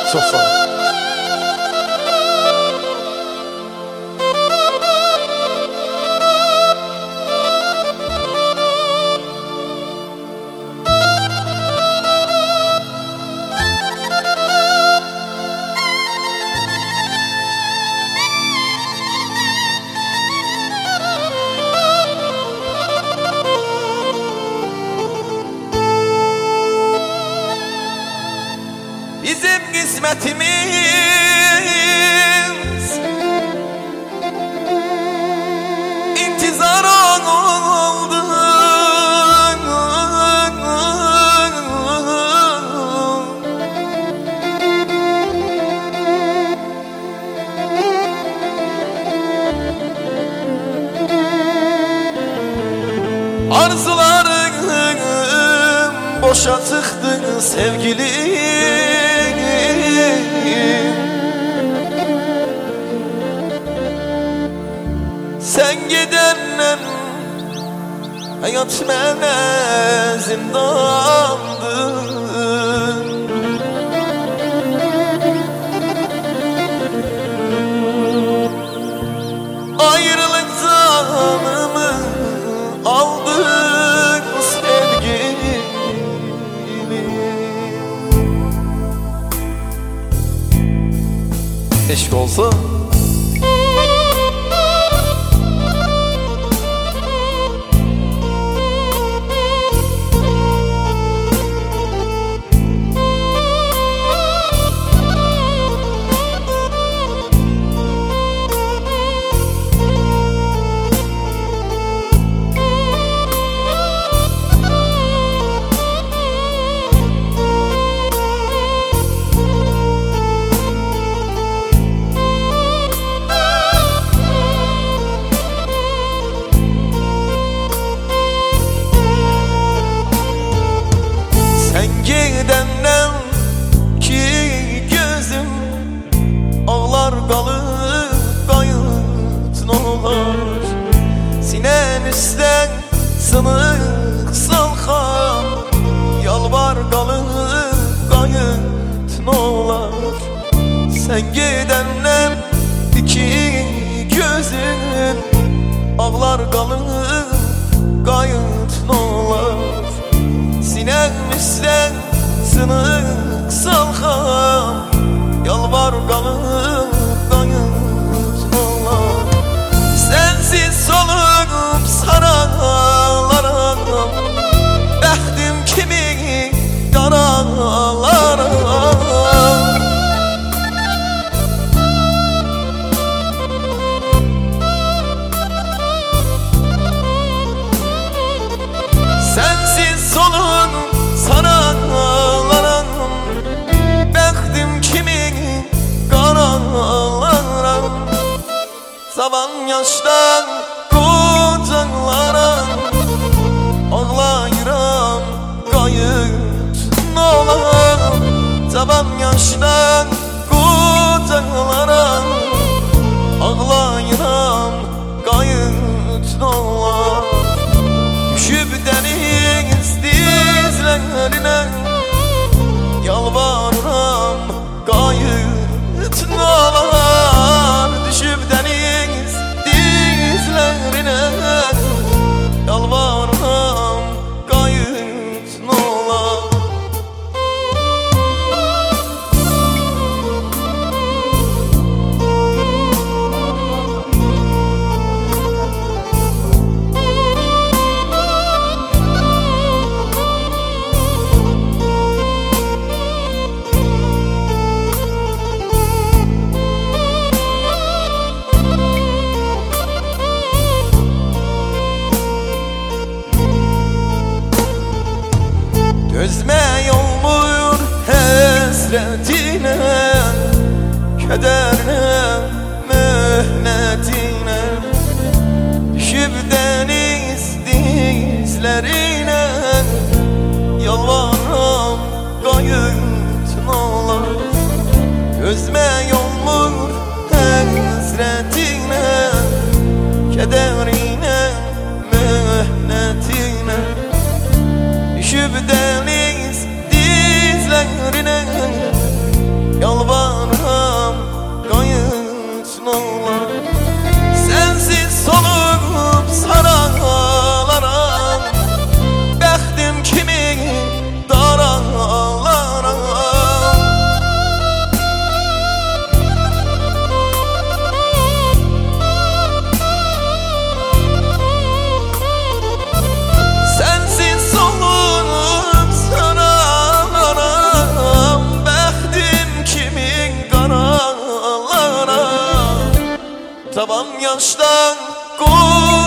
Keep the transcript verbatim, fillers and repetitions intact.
Çok sağ ol. Bizim kısmetimiz intizar oldu. Arzularım boşa çıktı sevgilim. Sen gidenle hayat bana zindandı. Ayrılık canımı aldı sevgilim. Eşk olsa gidenden ki gözüm ağlar kalır kayıt nolar. Sinen üstten sınık salkan yalvar kalır kayıt nolar. Sen gidenden iki gözüm ağlar kalır kayıt nolar. Sinemizden sınık salkan yalvar kalıp kayıt olar. Sensiz soluğum saralara, bəxtim kimi qaralara. Sensiz soluğum saralara, bəxtim kimi qaralara. Savan yaşdan qucaqlara ağlayıram qayıt nolar. Savan yaşdan qucaqlara ağlayıram qayıt nolar. Düşüb dəniz dizlərine yalvarıram qayıt nolar. Düşüb dəniz dizlərine yalvarıram qayıt nolar. Gözme olmur həsrətinə, kədərinə, möhnətinə. Düşüb dəniz dizlərinə yalvarıram qayıt nolar. Gözme olmur həsrətinə, kədərinə, möhnətinə. Düşüb dəniz dizlərine yalvarıram Yaban yaştan kurtulur.